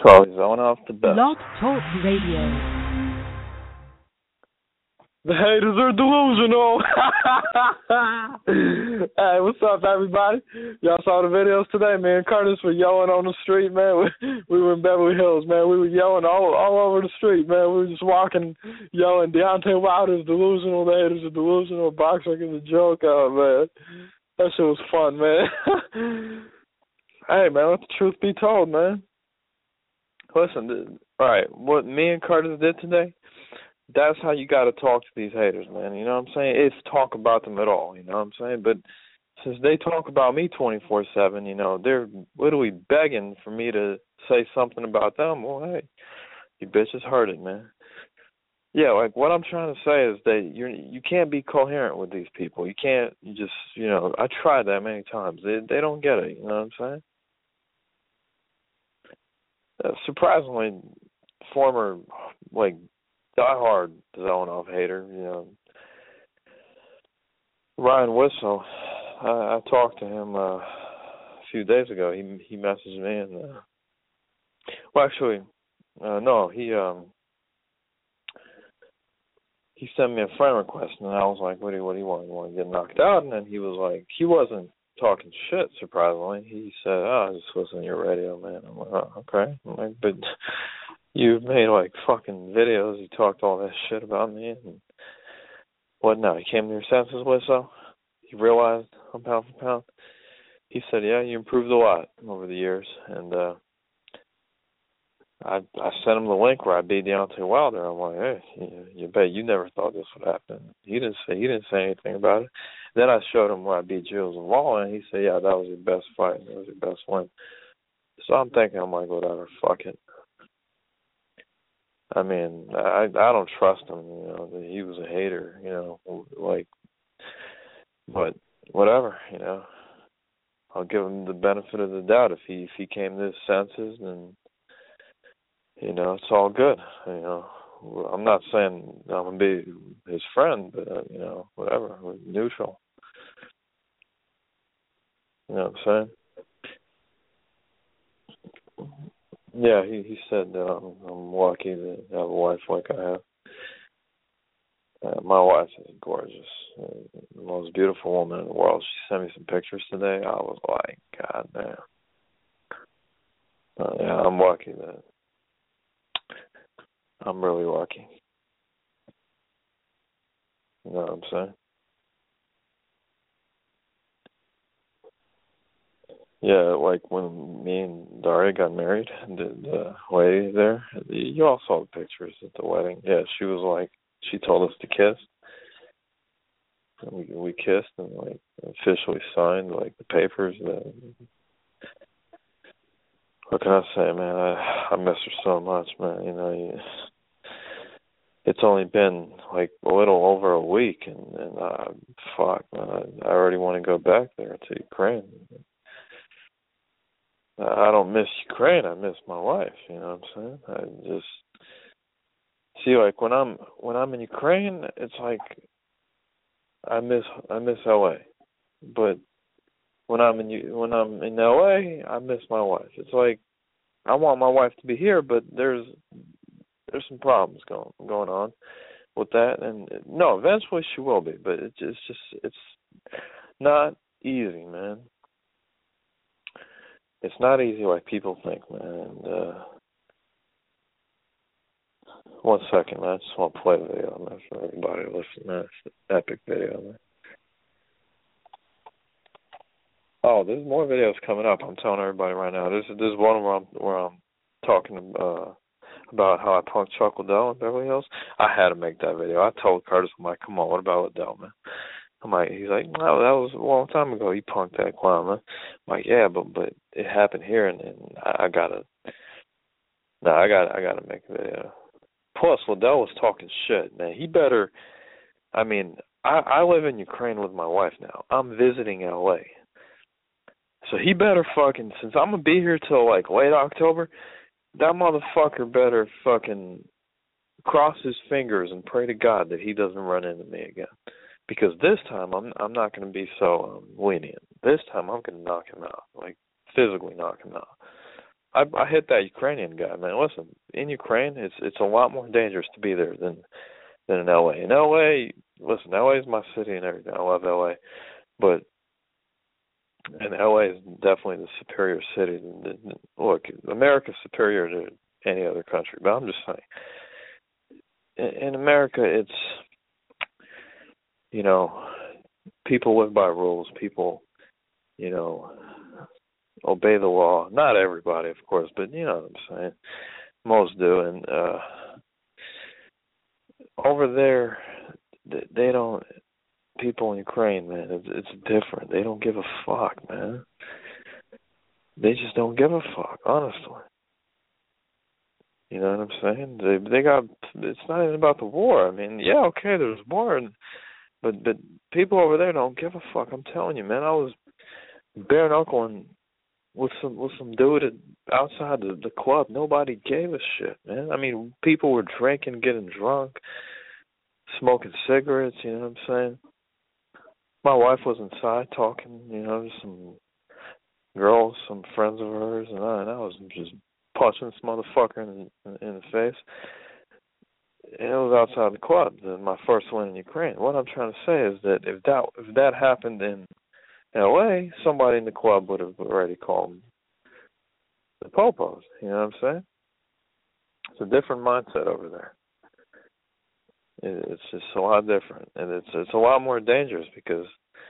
Charlie's on off the best. Blog Talk Radio. The haters are delusional. Hey, what's up, everybody? Y'all saw the videos today. Me and Curtis were yelling on the street, man. We were in Beverly Hills, man. We were yelling all over the street, man. We were just walking, yelling, Deontay Wilder's delusional, the haters are delusional, boxing is a joke. Oh, man. That shit was fun, man. Hey, man, let the truth be told, man. Listen, all right, what me and Curtis did today, that's how you got to talk to these haters, man. You know what I'm saying? It's talk about them at all, you know what I'm saying? But since they talk about me 24/7, you know, they're literally begging for me to say something about them. Well, hey, you bitches heard it, man. Yeah, like what I'm trying to say is that you can't be coherent with these people. You can't. You just, you know, I tried that many times. They don't get it. You know what I'm saying? Surprisingly, former like diehard Zelenoff hater, you know, Ryan Whistle. I talked to him a few days ago. He messaged me and well, actually, no, he sent me a friend request, and I was like, what do you want? You want to get knocked out? And then he was like, he wasn't talking shit, surprisingly. He said, oh, I just listen to your radio, man. I'm like, oh, okay. I'm like, but you've made like fucking videos. You talked all that shit about me. And what now? You came to your senses with so? You realized I'm pound for pound? He said, yeah, you improved a lot over the years. And I sent him the link where I beat Deontay Wilder. I'm like, hey, you bet you never thought this would happen. He didn't say anything about it. Then I showed him where I beat Jules Zavala, and he said, yeah, that was your best fight. That was your best win. So I'm thinking, I'm like, whatever, fuck it. I mean, I don't trust him, you know, he was a hater, you know, like, but whatever, you know. I'll give him the benefit of the doubt. If he came to his senses, then, you know, it's all good, you know. I'm not saying I'm going to be his friend, but, you know, whatever, we're neutral. You know what I'm saying? Yeah, he said I'm lucky to have a wife like I have. My wife is gorgeous, the most beautiful woman in the world. She sent me some pictures today. I was like, God damn. Yeah, I'm lucky that. I'm really lucky. You know what I'm saying? Yeah, like when me and Daria got married, the lady there, you all saw the pictures at the wedding. Yeah, she was like, she told us to kiss. And we kissed and like officially signed like the papers. What can I say, man? I miss her so much, man. You know, it's only been like a little over a week, and fuck, man, I already want to go back there to Ukraine. I don't miss Ukraine. I miss my wife. You know what I'm saying? I just see, like when I'm in Ukraine, it's like I miss LA, but when I'm in LA, I miss my wife. It's like I want my wife to be here, but there's some problems going on with that, and no, eventually she will be, but it's not easy, man. It's not easy like people think, man. And, 1 second, man. I just want to play the video, man, for everybody to listen, man. It's an epic video, man. Oh, there's more videos coming up. I'm telling everybody right now. This is one where I'm talking about how I punked Chuck Liddell in Beverly Hills. I had to make that video. I told Curtis, I'm like, come on, what about Liddell, man? He's like, no, that was a long time ago. He punked that clown, man. I'm like, yeah, but it happened here, and I gotta make a video. Plus, Liddell was talking shit, man. He better. I mean, I live in Ukraine with my wife now. I'm visiting LA, so he better fucking. Since I'm gonna be here till like late October, that motherfucker better fucking cross his fingers and pray to God that he doesn't run into me again. Because this time I'm not going to be so lenient. This time I'm going to knock him out, like physically knock him out. I hit that Ukrainian guy, man. Listen, in Ukraine, it's a lot more dangerous to be there than in LA. In LA, listen, LA is my city and everything. I love LA, but LA is definitely the superior city. Look, America's superior to any other country, but I'm just saying, in America, it's, you know, people live by rules. People, you know, obey the law. Not everybody, of course, but you know what I'm saying. Most do, and over there, they don't. People in Ukraine, man, it's different. They don't give a fuck, man. They just don't give a fuck, honestly. You know what I'm saying? They got. It's not even about the war. I mean, yeah, okay, there's war, but people over there don't give a fuck. I'm telling you, man. I was bare knuckling with some dude outside the club. Nobody gave a shit, man. I mean, people were drinking, getting drunk, smoking cigarettes. You know what I'm saying? My wife was inside talking, you know, to some girls, some friends of hers, and I was just punching this motherfucker in the face. And it was outside the club, my first win in Ukraine. What I'm trying to say is that if that happened in LA, somebody in the club would have already called the popos. You know what I'm saying? It's a different mindset over there. It's just a lot different, and it's a lot more dangerous because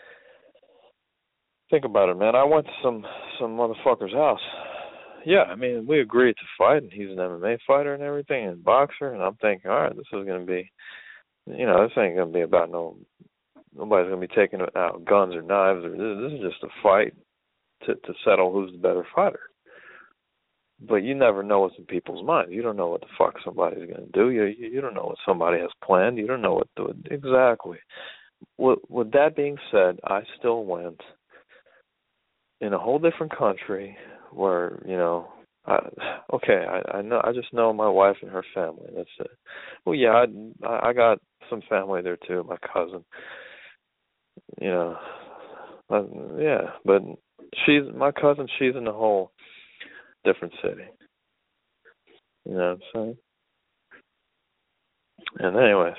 think about it, man. I went to some motherfucker's house. Yeah, I mean, we agreed to fight, and he's an MMA fighter and everything, and boxer, and I'm thinking, all right, this is going to be, you know, this ain't going to be about nobody's going to be taking out guns or knives, or this is just a fight to settle who's the better fighter. But you never know what's in people's minds. You don't know what the fuck somebody's going to do. You don't know what somebody has planned. You don't know what to do. Exactly. With that being said, I still went in a whole different country where, you know, I know. I just know my wife and her family. That's it. Well, yeah, I got some family there too. My cousin. You know, yeah, but my cousin. She's in a whole different city. You know what I'm saying? And anyways,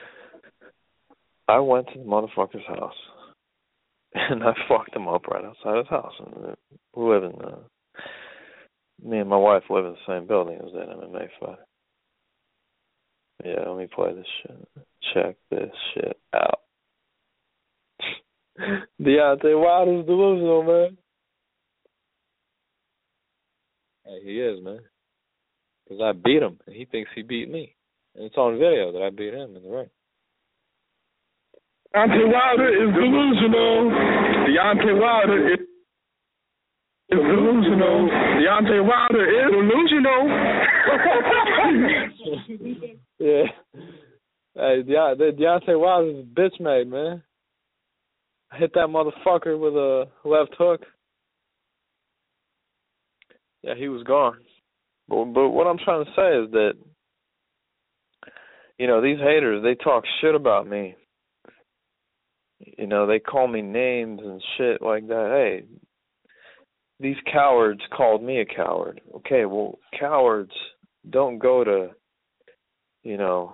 I went to the motherfucker's house, and I fucked him up right outside his house. And we live in, me and my wife live in the same building as that MMA fighter. Yeah, let me play this shit. Check this shit out. Deontay Wilder's delusional, man. Hey, he is, man. Because I beat him, and he thinks he beat me. And it's on video that I beat him in the ring. Deontay Wilder is delusional. Deontay Wilder is delusional. Deontay Wilder is delusional. Yeah. Hey, Deontay Wilder's a bitch made, man. I hit that motherfucker with a left hook. Yeah, he was gone. But what I'm trying to say is that, you know, these haters, they talk shit about me. You know, they call me names and shit like that. Hey, these cowards called me a coward. Okay, well, cowards don't go to, you know,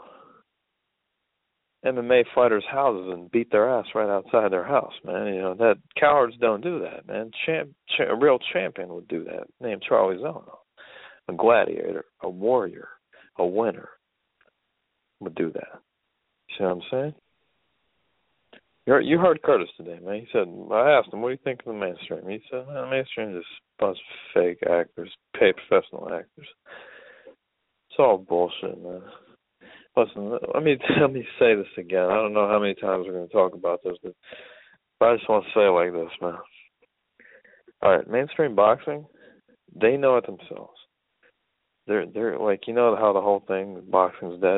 MMA fighters' houses and beat their ass right outside their house, man. You know, that cowards don't do that, man. A real champion would do that, named Charlie Zono. A gladiator, a warrior, a winner would do that. See what I'm saying? You heard Curtis today, man. He said, I asked him, what do you think of the mainstream? He said, the mainstream is just a bunch of fake actors, paid professional actors. It's all bullshit, man. Listen, let me say this again. I don't know how many times we're going to talk about this, but I just want to say it like this, man. All right, mainstream boxing, they know it themselves. They're like, you know how the whole thing, boxing's dead.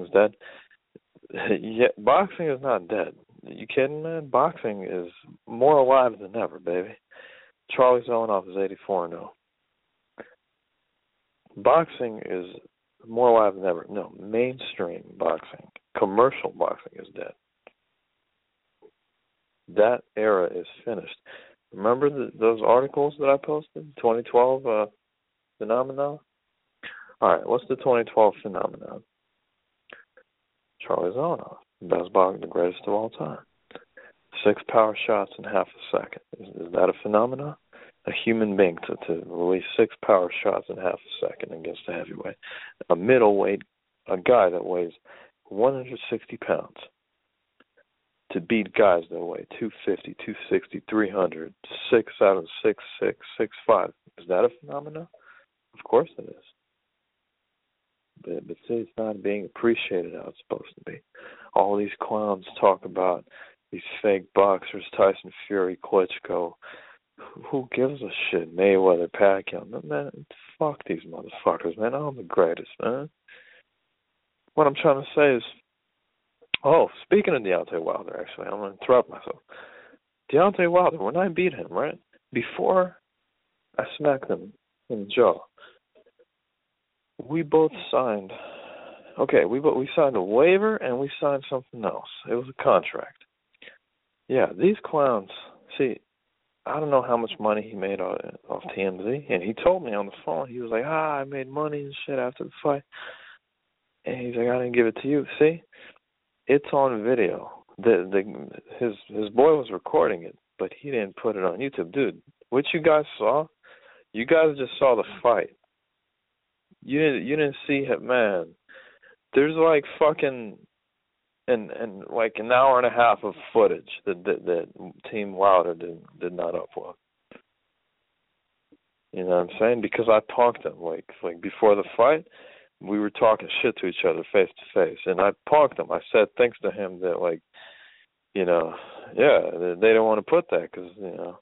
Yeah, boxing is not dead. You kidding, man? Boxing is more alive than ever, baby. Charlie Zonoff is 84-0. Boxing is more alive than ever. No, mainstream boxing, commercial boxing is dead. That era is finished. Remember those articles that I posted? 2012 phenomenon? All right, what's the 2012 phenomenon? Charlie Zonoff, best boxer, the greatest of all time. 6 power shots in half a second. Is that a phenomenon? A human being to release 6 power shots in half a second against a heavyweight. A middleweight, a guy that weighs 160 pounds. To beat guys that weigh 250, 260, 300, 6'7", 6'6", 6'5". Is that a phenomenon? Of course it is. But see, it's not being appreciated how it's supposed to be. All these clowns talk about these fake boxers, Tyson Fury, Klitschko. Who gives a shit? Mayweather, Pacquiao. Man, fuck these motherfuckers, man. I'm the greatest, man. What I'm trying to say is, speaking of Deontay Wilder, actually, I'm going to interrupt myself. Deontay Wilder, when I beat him, right, before I smacked him in the jaw, we both signed, we signed a waiver and we signed something else. It was a contract. Yeah, these clowns, see, I don't know how much money he made off TMZ, and he told me on the phone, he was like, I made money and shit after the fight. And he's like, I didn't give it to you. See? It's on video. His boy was recording it, but he didn't put it on YouTube. Dude, what you guys saw, you guys just saw the fight. You didn't see it, man. There's like fucking and like an hour and a half of footage that Team Wilder did not upload. You know what I'm saying? Because I punked him like before the fight. We were talking shit to each other face to face, and I punked him. I said things to him that, like, you know, they don't want to put that because, you know,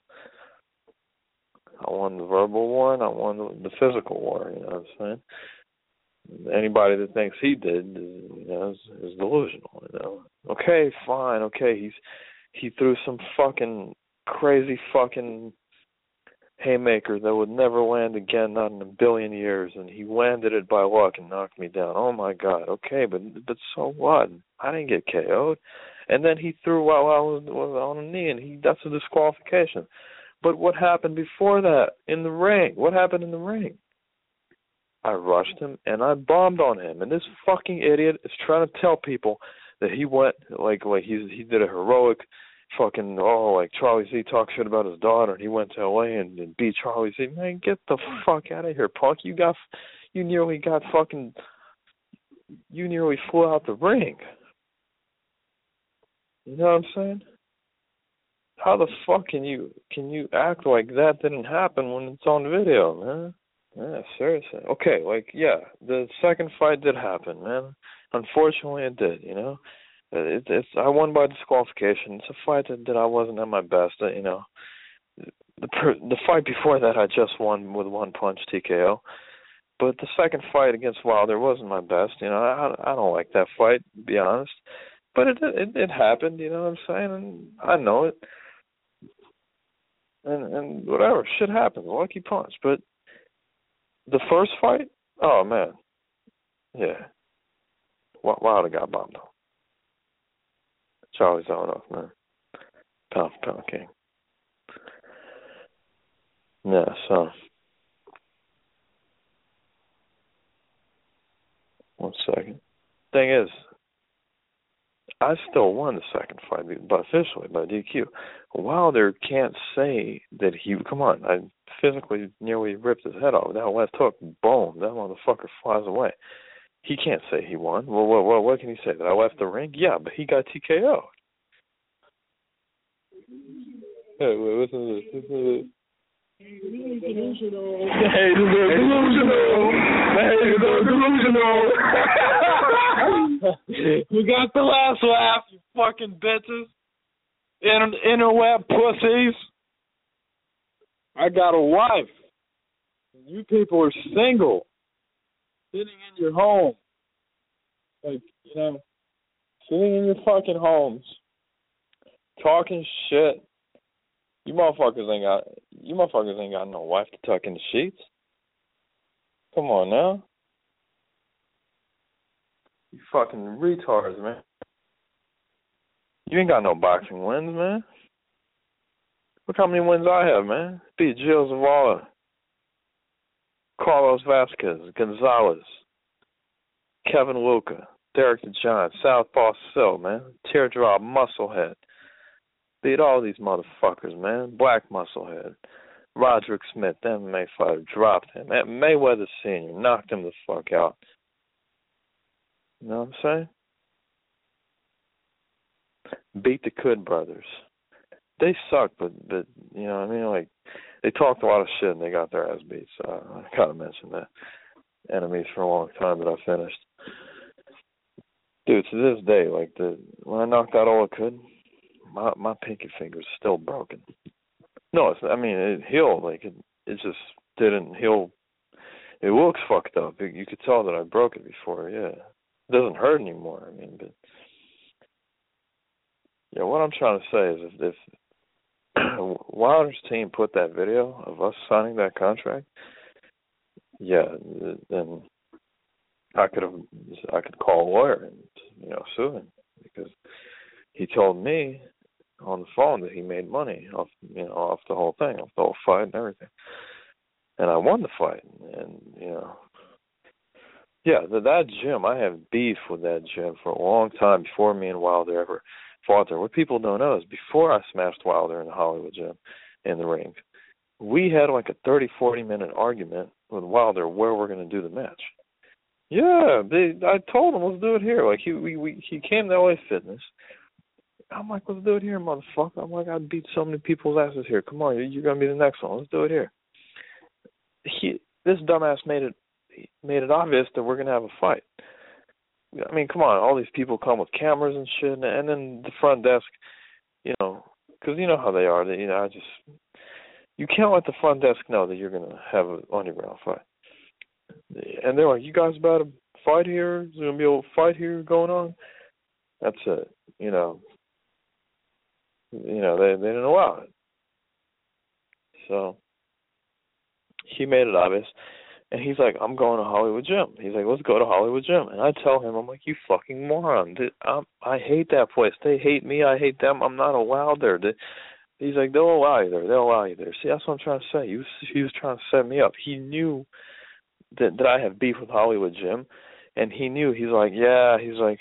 I won the verbal war and I won the physical war. You know what I'm saying? Anybody that thinks he did, you know, is delusional. You know. Okay, fine. Okay, he threw some fucking crazy fucking haymaker that would never land again, not in a billion years, and he landed it by luck and knocked me down. Oh my God. Okay, but so what? I didn't get KO'd. And then he threw while I was on a knee, and that's a disqualification. But what happened before that in the ring? What happened in the ring? I rushed him and I bombed on him, and this fucking idiot is trying to tell people that he went like he did a heroic fucking like Charlie Z talks shit about his daughter and he went to LA and beat Charlie Z. Man, get the fuck out of here, punk. You nearly flew out the ring. You know what I'm saying? How the fuck can you act like that didn't happen when it's on video, man? Yeah, seriously. Okay, the second fight did happen, man. Unfortunately, it did. You know, I won by disqualification. It's a fight that I wasn't at my best. You know, the fight before that I just won with one punch TKO. But the second fight against Wilder wasn't my best. You know, I don't like that fight, to be honest. But it happened. You know what I'm saying? And I know it. And whatever, shit happens. Lucky punch, but. The first fight? Oh, man. Yeah. Wilder got bombed on. Charlie Zonoff, man. Pound for pound king. Yeah, so. One second. Thing is, I still won the second fight, but officially by DQ. Wilder can't say that he. Come on, I physically nearly ripped his head off. That left hook, boom, that motherfucker flies away. He can't say he won. Well, what can he say? That I left the ring? Yeah, but he got TKO'd. Hey, wait, listen to this. Listen to this. Delusional. We got the last laugh, you fucking bitches. Interweb pussies. I got a wife. You people are single. Sitting in your home. Like, you know, sitting in your fucking homes. Talking shit. You motherfuckers ain't got no wife to tuck in the sheets. Come on now. You fucking retards, man. You ain't got no boxing wins, man. Look how many wins I have, man. Beat Gilles Zavala. Carlos Vasquez, Gonzalez, Kevin Luca, Derek the Giant, Southpaw Sil, man, Teardrop, Musclehead. Beat all these motherfuckers, man. Black Musclehead. Roderick Smith, MMA fighter, dropped him. Mayweather Sr. knocked him the fuck out. You know what I'm saying? Beat the Cood brothers. They suck, but you know what I mean? Like, they talked a lot of shit and they got their ass beat, so I gotta mention that. Enemies for a long time that I finished. Dude, to this day, like, when I knocked out Ola Cood, my pinky finger's still broken. No, it healed, like, it just didn't heal. It looks fucked up. You could tell that I broke it before, yeah. It doesn't hurt anymore, but yeah, what I'm trying to say is if Wilder's team put that video of us signing that contract, yeah, then I could call a lawyer and sue him, because he told me on the phone that he made money off the whole thing, off the whole fight and everything, and I won the fight, and yeah, that gym, I have beef with that gym for a long time before me and Wilder ever fought there. What people don't know is before I smashed Wilder in the Hollywood gym in the ring, we had like a 30-40 minute argument with Wilder where we're going to do the match. Yeah, I told him, let's do it here. Like, he came to LA Fitness. I'm like, let's do it here, motherfucker. I'm like, I beat so many people's asses here. Come on, you're going to be the next one. Let's do it here. This dumbass made it obvious that we're going to have a fight. I mean, come on, all these people come with cameras and shit, and then the front desk, because you know how they are. You can't let the front desk know that you're going to have an underground fight. And they're like, you guys about to fight here? Is there going to be a fight here going on? That's it. They didn't allow it. So he made it obvious. And he's like, I'm going to Hollywood Gym. He's like, let's go to Hollywood Gym. And I tell him, I'm like, you fucking moron. I hate that place. They hate me. I hate them. I'm not allowed there. He's like, they'll allow you there. They'll allow you there. See, that's what I'm trying to say. He was trying to set me up. He knew that I have beef with Hollywood Gym. And he knew. He's like, yeah. He's like,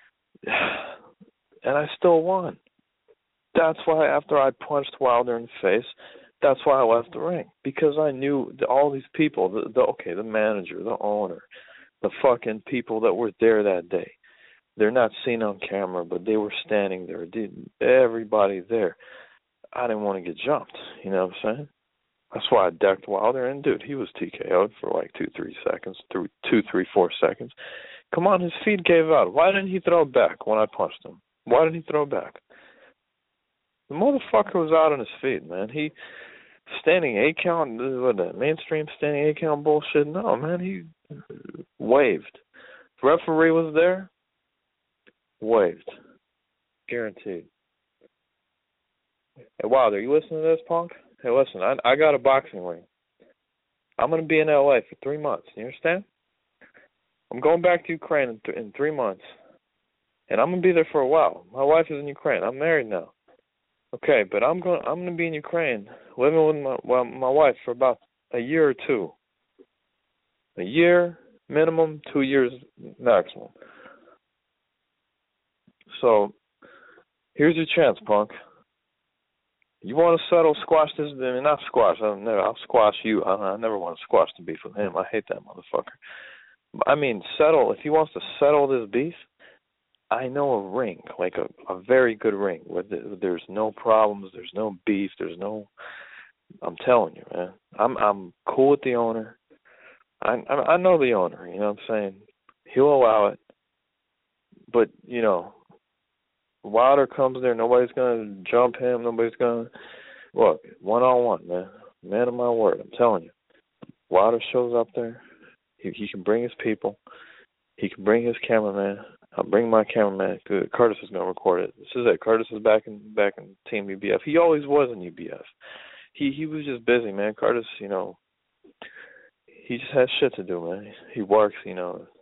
and I still won. That's why after I punched Wilder in the face, that's why I left the ring, because I knew all these people, the manager, the owner, the fucking people that were there that day. They're not seen on camera, but they were standing there. Everybody there. I didn't want to get jumped, you know what I'm saying? That's why I decked Wilder, and dude, he was TKO'd for like 2-3 seconds, 4 seconds. Come on, his feet gave out. Why didn't he throw back when I punched him? Why didn't he throw back? The motherfucker was out on his feet, man. He standing 8 count, what, that mainstream standing 8 count bullshit? No, man, he waved. The referee was there, waved. Guaranteed. Hey, Wilder, you listening to this, punk? Hey, listen, I got a boxing ring. I'm going to be in LA for 3 months. You understand? I'm going back to Ukraine in 3 months. And I'm going to be there for a while. My wife is in Ukraine. I'm married now. Okay, but I'm going to be in Ukraine, living with my wife for about a year or two. A year minimum, 2 years maximum. So here's your chance, punk. You want to settle, squash this? I mean, not squash. I'll squash you. I never want to squash the beef with him. I hate that motherfucker. I mean, settle. If he wants to settle this beef, I know a ring, like a very good ring, where there's no problems, there's no beef, I'm telling you, man. I'm cool with the owner. I know the owner, you know what I'm saying? He'll allow it. But, Wilder comes there, nobody's going to jump him, nobody's going to... Look, one-on-one, man. Man of my word, I'm telling you. Wilder shows up there. He can bring his people. He can bring his cameraman. I'll bring my cameraman. Curtis is going to record it. This is it. Curtis is back in Team UBF. He always was in UBF. He was just busy, man. Curtis, he just has shit to do, man. He works, He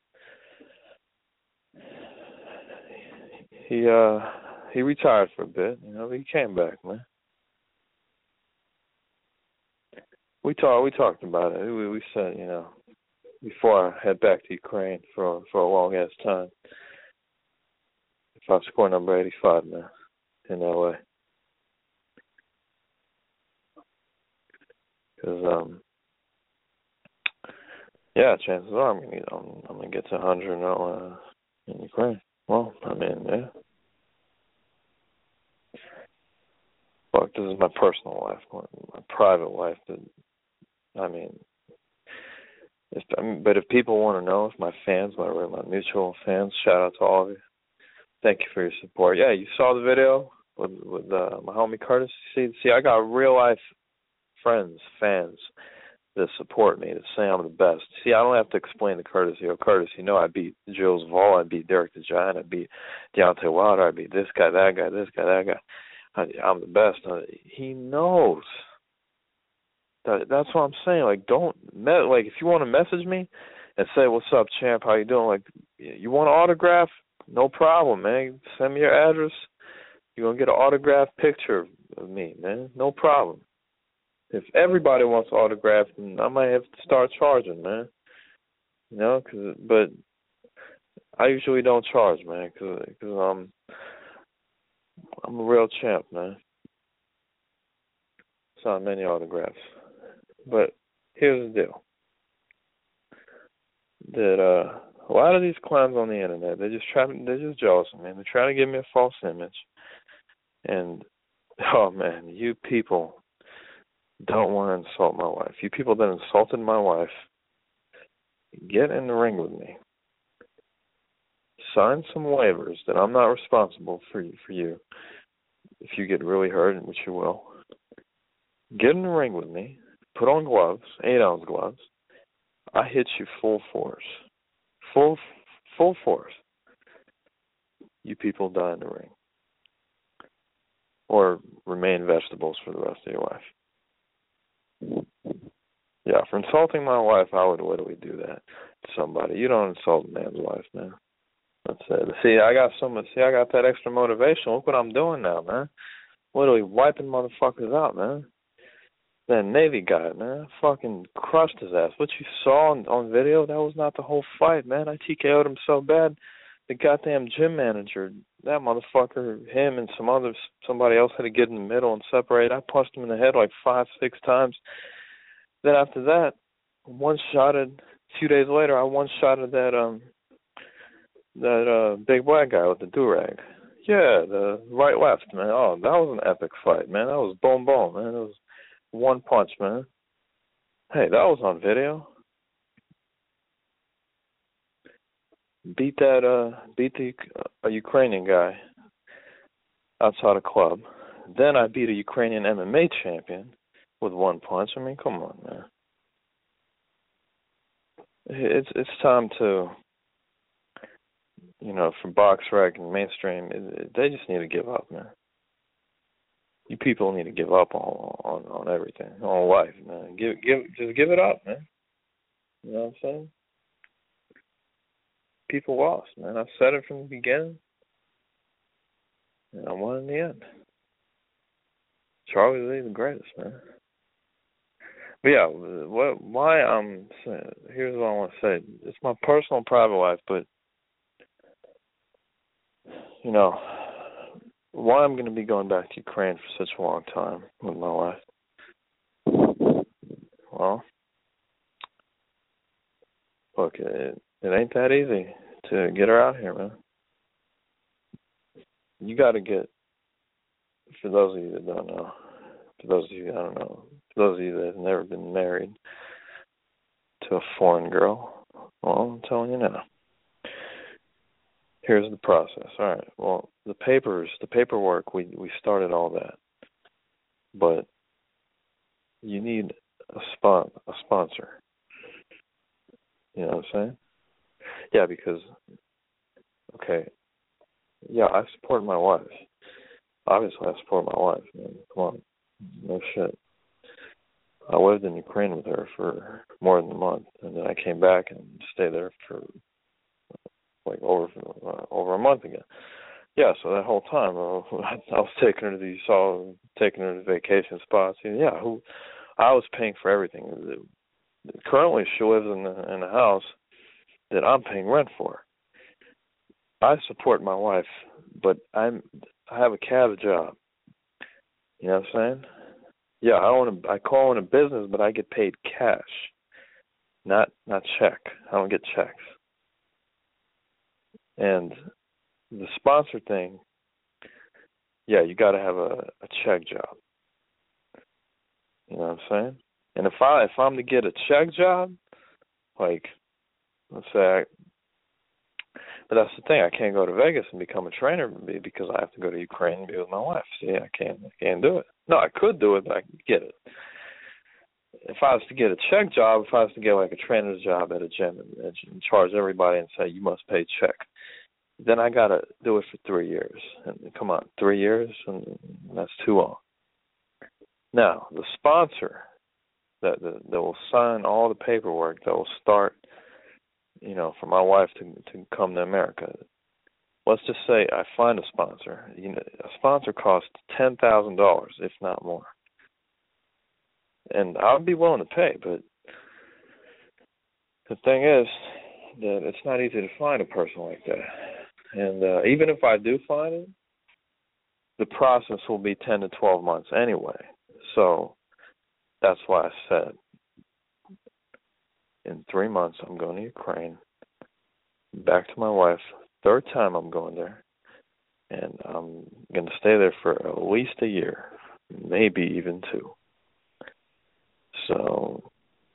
retired for a bit, but he came back, man. We talked about it. We said, you know, before I head back to Ukraine for a long ass time, if I score number 85 now in LA, because yeah, chances are I'm gonna get to 100 now in Ukraine. Well, I mean, yeah. Fuck, this is my personal life, my private life. I mean, but if people want to know, if my fans, my mutual fans, shout out to all of you. Thank you for your support. Yeah, you saw the video with my homie Curtis. See, I got real life friends, fans that support me, that say I'm the best. See, I don't have to explain to Curtis, Curtis, you know I beat Jules Vaughn, I beat Derek the Giant, I beat Deontay Wilder, I beat this guy, that guy, this guy, that guy. I'm the best. He knows. That's what I'm saying. Like, if you want to message me and say, "What's up, champ? How you doing?" Like, you want an autograph? No problem, man. Send me your address. You're gonna get an autographed picture of me, man. No problem. If everybody wants an autograph, then I might have to start charging, man. You know, but I usually don't charge, man, because I'm a real champ, man. It's not many autographs. But here's the deal. That a lot of these clowns on the internet, they're just jealous of me. They're trying to give me a false image. And oh man, you people don't want to insult my wife. You people that insulted my wife, get in the ring with me. Sign some waivers that I'm not responsible for you if you get really hurt, which you will. Get in the ring with me. Put on gloves, 8-ounce gloves. I hit you full force. Full force. You people die in the ring. Or remain vegetables for the rest of your life. Yeah, for insulting my wife, I would literally do that to somebody. You don't insult a man's wife, man. That's it. See, I got that extra motivation. Look what I'm doing now, man. Literally wiping motherfuckers out, man. That Navy guy, man, fucking crushed his ass. What you saw on video, that was not the whole fight, man. I TKO'd him so bad, the goddamn gym manager, that motherfucker, him and somebody else had to get in the middle and separate. I punched him in the head like 5-6 times. Then after that, a few days later, I one-shotted that big black guy with the do-rag. Yeah, the right-left, man. Oh, that was an epic fight, man. That was boom, boom, man. It was one punch, man. Hey, that was on video. Beat a Ukrainian guy outside a club. Then I beat a Ukrainian MMA champion with one punch. I mean, come on, man. It's time to, you know, for BoxRec and mainstream, they just need to give up, man. You people need to give up on everything, on life, man. Just give it up, man. You know what I'm saying? People lost, man. I said it from the beginning, and I won in the end. Charlie Lee, the greatest, man. But yeah, why I'm saying, here's what I want to say. It's my personal private life, but you know, why I'm going to be going back to Ukraine for such a long time with my wife. Well, look, it ain't that easy to get her out here, man. You got to get, for those of you that don't know, for those of you that have never been married to a foreign girl, well, I'm telling you now. Here's the process. All right. Well, the paperwork, we started all that. But you need a sponsor. You know what I'm saying? Yeah, because, okay, yeah, I support my wife. Obviously, I support my wife, man. Come on. No shit. I lived in Ukraine with her for more than a month, and then I came back and stayed there for like over a month again. Yeah, so that whole time I was taking her to vacation spots. And yeah, I was paying for everything. Currently, she lives in a house that I'm paying rent for. I support my wife, but I have a cab job. You know what I'm saying? Yeah, I call in a business, but I get paid cash, not check. I don't get checks. And the sponsor thing, yeah, you got to have a check job. You know what I'm saying? And if I'm to get a check job, like, let's say, but that's the thing, I can't go to Vegas and become a trainer because I have to go to Ukraine and be with my wife. See, I can't do it. No, I could do it, but I can get it. If I was to get a check job, if I was to get like a trainer's job at a gym and charge everybody and say you must pay check, then I gotta do it for 3 years. And come on, 3 years, and that's too long. Now, the sponsor that will sign all the paperwork, that will start, you know, for my wife to come to America. Let's just say I find a sponsor. You know, a sponsor costs $10,000, if not more. And I'd be willing to pay, but the thing is that it's not easy to find a person like that. And even if I do find it, the process will be 10 to 12 months anyway. So that's why I said in 3 months I'm going to Ukraine, back to my wife. 3rd time I'm going there. And I'm going to stay there for at least a year, maybe even 2. So,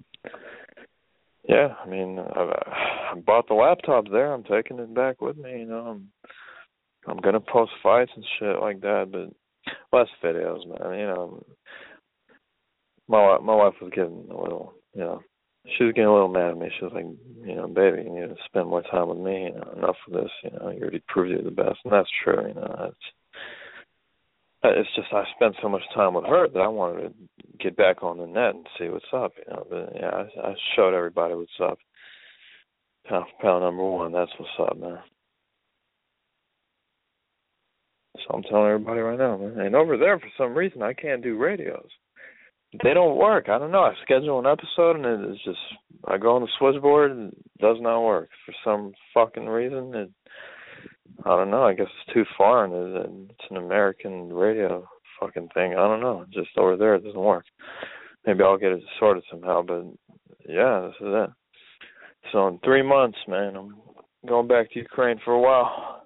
yeah, I mean, I bought the laptop there. I'm taking it back with me. You know, I'm gonna post fights and shit like that, but less videos, man. You know, my wife was getting a little, you know, she was getting a little mad at me. She was like, you know, baby, you need to spend more time with me. You know, enough of this. You know, you already proved you're the best, and that's true. You know, it's just I spent so much time with her that I wanted to get back on the net and see what's up, you know. But yeah, I showed everybody what's up. Pound for pound number 1, that's what's up, man. So I'm telling everybody right now, man. And over there, for some reason, I can't do radios. They don't work. I don't know. I schedule an episode and it's just, I go on the switchboard and it does not work. For some fucking reason, I don't know. I guess it's too far and it's an American radio fucking thing. I don't know. Just over there, it doesn't work. Maybe I'll get it sorted somehow, but yeah, this is it. So in 3 months, man, I'm going back to Ukraine for a while.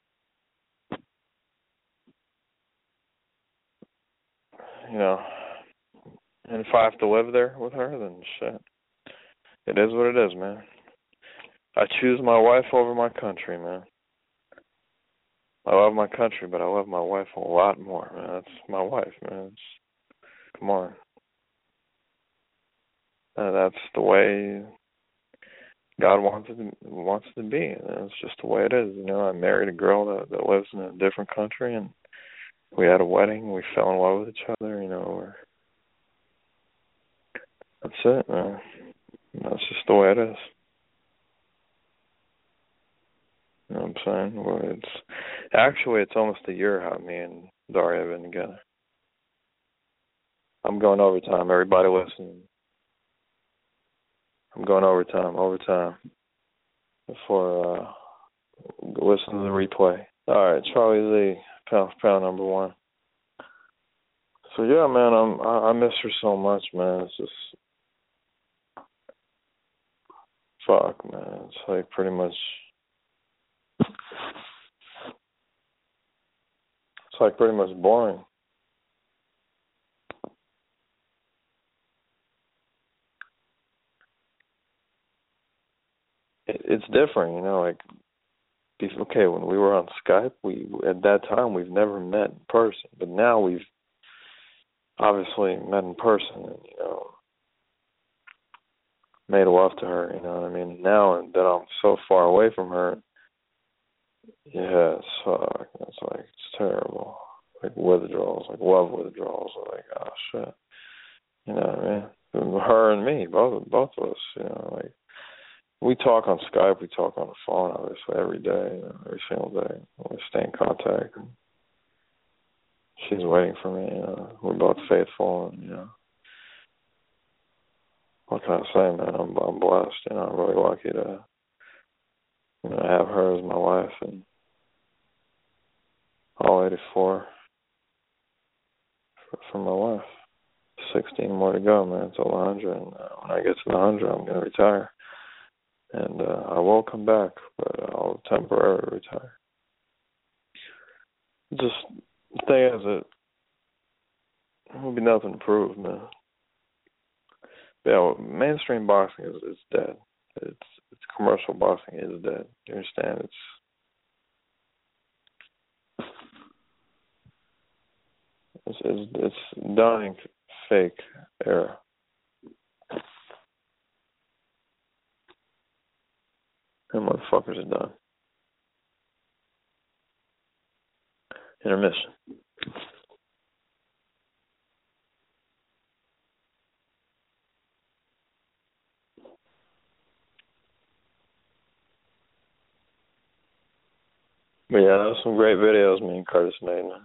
You know, and if I have to live there with her, then shit. It is what it is, man. I choose my wife over my country, man. I love my country, but I love my wife a lot more, man. That's my wife, man. Come on. That's the way God wants it to be. And it's just the way it is. You know, I married a girl that lives in a different country, and we had a wedding. We fell in love with each other. You know, that's it, man. That's just the way it is. You know what I'm saying? Well, it's almost a year how me and Daria have been together. I'm going overtime. Everybody listening. I'm going overtime. Before listen to the replay. All right, Charlie Lee, pound for pound number 1. So yeah, man, I miss her so much, man. It's just fuck, man. It's like pretty much. It's like pretty much boring. It's different, you know, like, okay, when we were on Skype, at that time, we've never met in person, but now we've obviously met in person and, you know, made love to her, you know what I mean? Now that I'm so far away from her, yeah, it sucks. It's like, it's terrible. Like withdrawals, like love withdrawals, like, oh shit. You know what I mean? Her and me, both of us, you know, like, we talk on Skype, we talk on the phone, obviously, every day, you know, every single day. We stay in contact. And she's waiting for me, you know. We're both faithful, and, you know, what can I say, man? I'm blessed. You know, I'm really lucky to, you know, have her as my wife, and all 84 for my wife. 16 more to go, man. It's all 100, and when I get to the 100, I'm going to retire. And I will come back, but I'll temporarily retire. Just the thing is, it will be nothing to prove, man. Yeah, mainstream boxing is dead. It's commercial boxing is dead. You understand? It's dying fake era. And motherfuckers are done. Intermission. But yeah, that was some great videos me and Curtis made, man.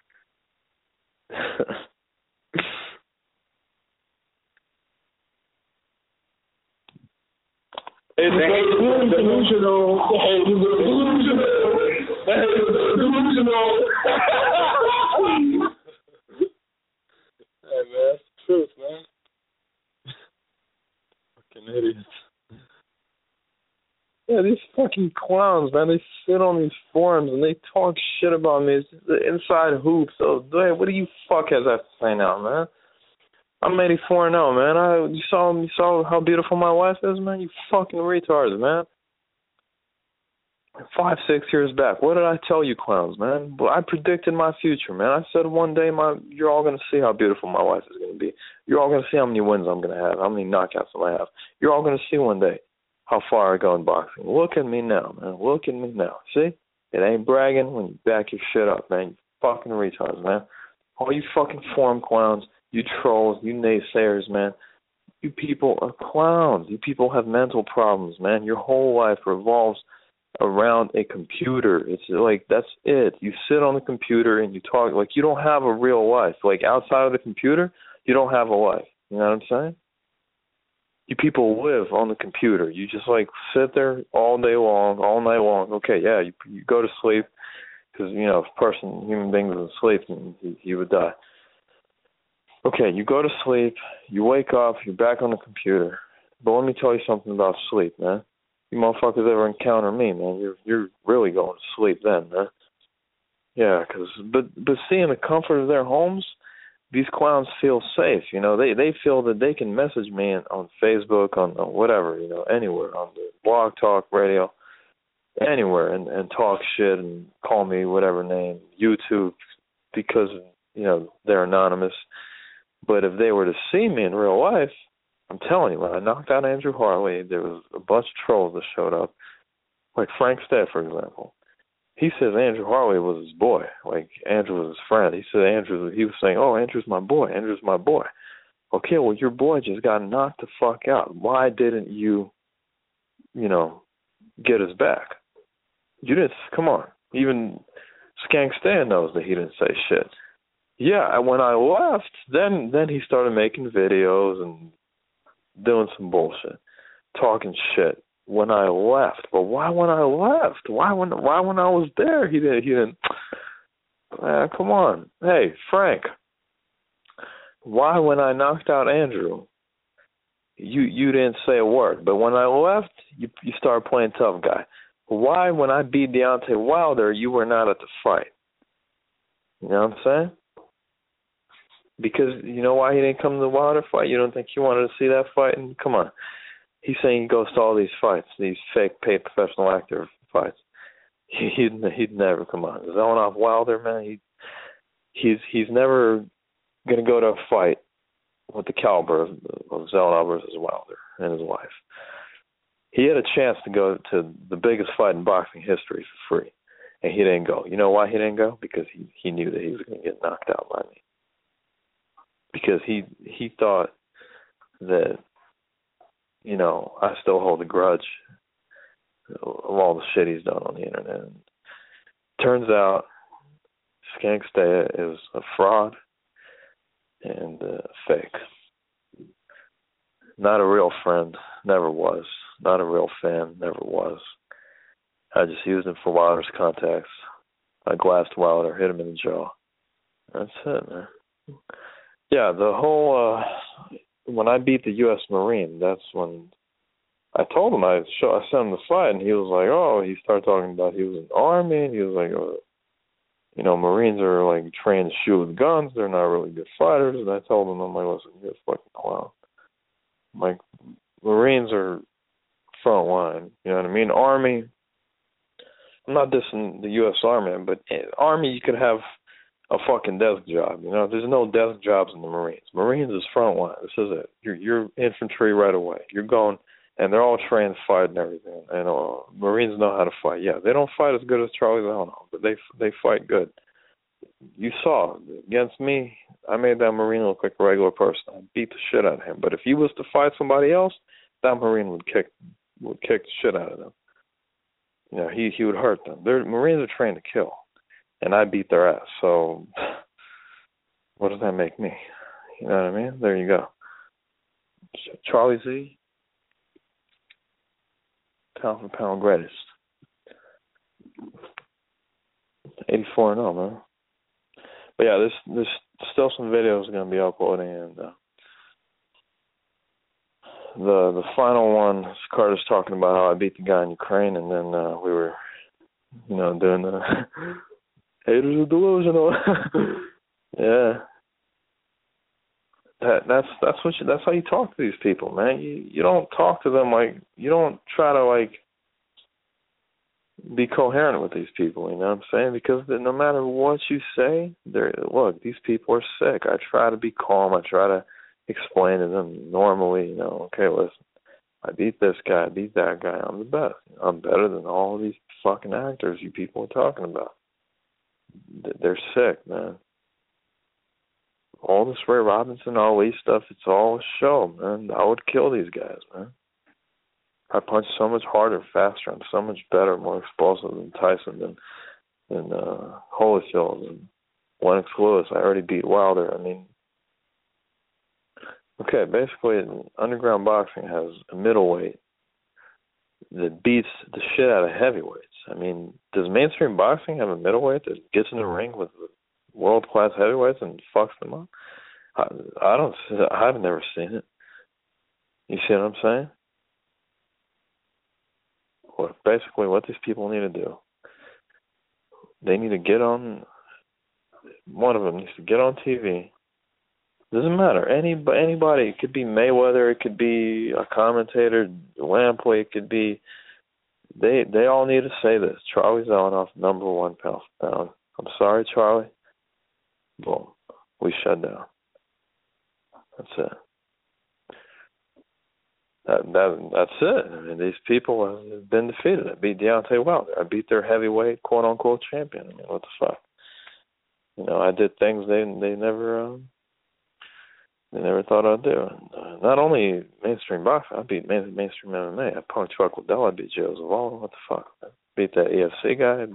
It's delusional. It's delusional. Hey, man, that's the truth, man. Fucking idiots. Yeah, these fucking clowns, man, they sit on these forums and they talk shit about me. It's the inside hoops. So, what do you fuckheads have to say now, man? I'm 84 now, man. You saw how beautiful my wife is, man? You fucking retards, man. 5, 6 years back, what did I tell you clowns, man? I predicted my future, man. I said one day you're all going to see how beautiful my wife is going to be. You're all going to see how many wins I'm going to have, how many knockouts I'm going to have. You're all going to see one day how far I go in boxing. Look at me now, man. Look at me now. See? It ain't bragging when you back your shit up, man. You fucking retards, man. All you fucking forum clowns, you trolls, you naysayers, man. You people are clowns. You people have mental problems, man. Your whole life revolves around a computer. It's like, that's it. You sit on the computer and you talk, like you don't have a real life. Like outside of the computer, you don't have a life. You know what I'm saying? You people live on the computer. You just like sit there all day long, all night long. Okay, yeah, you go to sleep because, you know, if human beings would sleep, then he would die. Okay, you go to sleep, you wake up, you're back on the computer. But let me tell you something about sleep, man. You motherfuckers ever encounter me, man, you're really going to sleep then, man. Yeah, but see, in the comfort of their homes, these clowns feel safe. You know, they feel that they can message me on Facebook, on whatever, you know, anywhere, on the blog talk, radio, anywhere, and talk shit and call me whatever name, YouTube, because, you know, they're anonymous. But if they were to see me in real life, I'm telling you, when I knocked out Andrew Harley, there was a bunch of trolls that showed up. Like Frank Stead, for example. He says Andrew Harley was his boy. Like, Andrew was his friend. He said he was saying, oh, Andrew's my boy. Andrew's my boy. Okay, well, your boy just got knocked the fuck out. Why didn't you, you know, get his back? You didn't, come on. Even Skank Stan knows that he didn't say shit. Yeah, when I left, then he started making videos and doing some bullshit, talking shit. When I left, but why when I left? Why when I was there? He didn't. Man, come on, hey Frank. Why when I knocked out Andrew, you didn't say a word, but when I left, you started playing tough guy. Why when I beat Deontay Wilder, you were not at the fight? You know what I'm saying? Because you know why he didn't come to the Wilder fight? You don't think he wanted to see that fight? And come on. He's saying he goes to all these fights, these fake paid professional actor fights. He'd never come on. Zelenoff Wilder, man, he's never going to go to a fight with the caliber of Zelenoff versus Wilder and his wife. He had a chance to go to the biggest fight in boxing history for free, and he didn't go. You know why he didn't go? Because he knew that he was going to get knocked out by me. Because he thought that, you know, I still hold a grudge of all the shit he's done on the internet. And turns out Skank Stan is a fraud and fake. Not a real friend. Never was. Not a real fan. Never was. I just used him for Wilder's contacts. I glassed Wilder, hit him in the jaw. That's it, man. Yeah, the whole, when I beat the U.S. Marine, that's when I told him, I sent him the fight, and he was like, oh, he started talking about he was in the Army, and he was like, you know, Marines are like trained to shoot with guns, they're not really good fighters, and I told him, I'm like, listen, you're a fucking clown. I'm like, Marines are front line, you know what I mean? Army, I'm not dissing the U.S. Army, but Army, you could have a fucking desk job, you know? There's no desk jobs in the Marines. Marines is front line. This is it. You're infantry right away. You're going, and they're all trained to fight and everything. And Marines know how to fight. Yeah, they don't fight as good as Charlie Zelenoff, but they fight good. You saw, against me, I made that Marine look like a regular person. I beat the shit out of him. But if he was to fight somebody else, that Marine would kick the shit out of them. You know, he would hurt them. Marines are trained to kill, and I beat their ass. So what does that make me? You know what I mean? There you go. Charlie Z, pound for pound greatest. 84-0, man. But yeah, there's still some videos going to be uploading, and the final one, Carter's talking about how I beat the guy in Ukraine, and then we were, you know, doing the haters are delusional. Yeah, that's how you talk to these people, man. You don't talk to them like, you don't try to like be coherent with these people, you know what I'm saying? Because no matter what you say, look, these people are sick. I try to be calm. I try to explain to them normally, you know, okay, listen, I beat this guy, I beat that guy, I'm the best. I'm better than all these fucking actors you people are talking about. They're sick, man. All this Ray Robinson, Ali stuff, it's all a show, man. I would kill these guys, man. I punch so much harder, faster. I'm so much better, more explosive than Tyson, than Holyfield, and Lennox Lewis. I already beat Wilder. I mean, okay, basically, underground boxing has a middleweight that beats the shit out of heavyweights. I mean, does mainstream boxing have a middleweight that gets in the ring with world-class heavyweights and fucks them up? I've never seen it. You see what I'm saying? Basically, what these people need to do, they need to get on, one of them needs to get on TV. Doesn't matter. Anybody. It could be Mayweather. It could be a commentator, Lampley. It could be, they all need to say this. Charlie Zelenoff, number one pound for pound. I'm sorry, Charlie. Boom. We shut down. That's it. That's it. I mean, these people have been defeated. I beat Deontay Wilder. I beat their heavyweight quote-unquote champion. I mean, what the fuck? You know, I did things they never thought I'd do. And, not only mainstream boxing, I beat mainstream MMA. I punked Chuck Liddell. I beat Joe Zavala. What the fuck? I beat that EFC guy.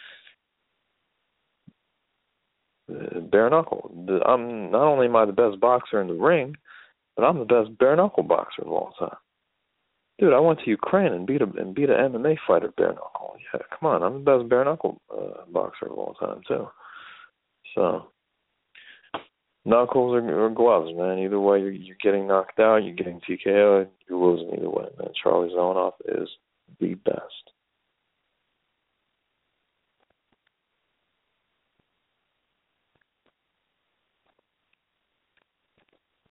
Bare knuckle. I'm not only am I the best boxer in the ring, but I'm the best bare knuckle boxer of all time. Dude, I went to Ukraine and beat a MMA fighter bare knuckle. Yeah, come on, I'm the best bare knuckle boxer of all time too. So, knuckles or gloves, man. Either way, you're getting knocked out, you're getting TKO, you're losing either way, man. Charlie Zelenoff is the best.